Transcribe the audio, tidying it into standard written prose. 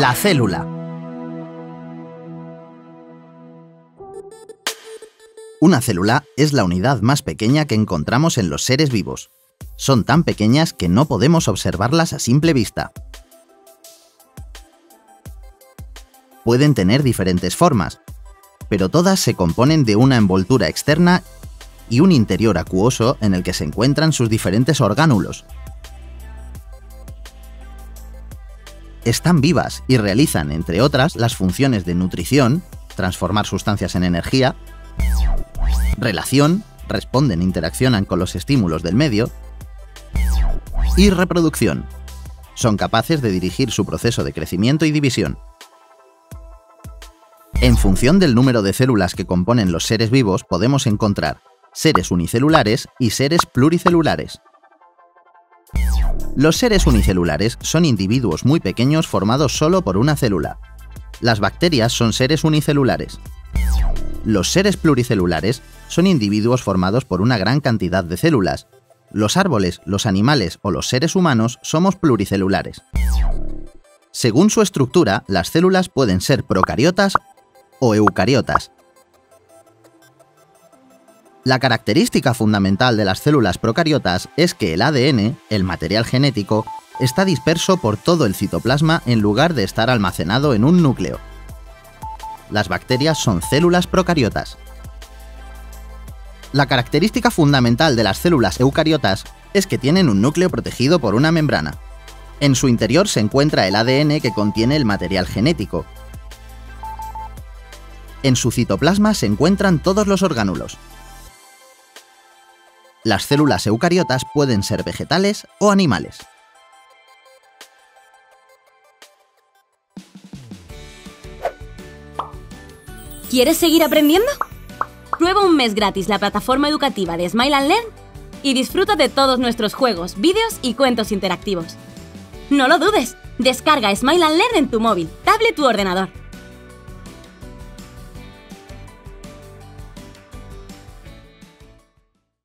La célula. Una célula es la unidad más pequeña que encontramos en los seres vivos. Son tan pequeñas que no podemos observarlas a simple vista. Pueden tener diferentes formas, pero todas se componen de una envoltura externa y un interior acuoso en el que se encuentran sus diferentes orgánulos. Están vivas y realizan, entre otras, las funciones de nutrición, transformar sustancias en energía, relación, responden e interaccionan con los estímulos del medio, y reproducción. Son capaces de dirigir su proceso de crecimiento y división. En función del número de células que componen los seres vivos, podemos encontrar seres unicelulares y seres pluricelulares. Los seres unicelulares son individuos muy pequeños formados solo por una célula. Las bacterias son seres unicelulares. Los seres pluricelulares son individuos formados por una gran cantidad de células. Los árboles, los animales o los seres humanos somos pluricelulares. Según su estructura, las células pueden ser procariotas o eucariotas. La característica fundamental de las células procariotas es que el ADN, el material genético, está disperso por todo el citoplasma en lugar de estar almacenado en un núcleo. Las bacterias son células procariotas. La característica fundamental de las células eucariotas es que tienen un núcleo protegido por una membrana. En su interior se encuentra el ADN que contiene el material genético. En su citoplasma se encuentran todos los orgánulos. Las células eucariotas pueden ser vegetales o animales. ¿Quieres seguir aprendiendo? Prueba un mes gratis la plataforma educativa de Smile & Learn y disfruta de todos nuestros juegos, vídeos y cuentos interactivos. No lo dudes, descarga Smile & Learn en tu móvil, tablet u ordenador.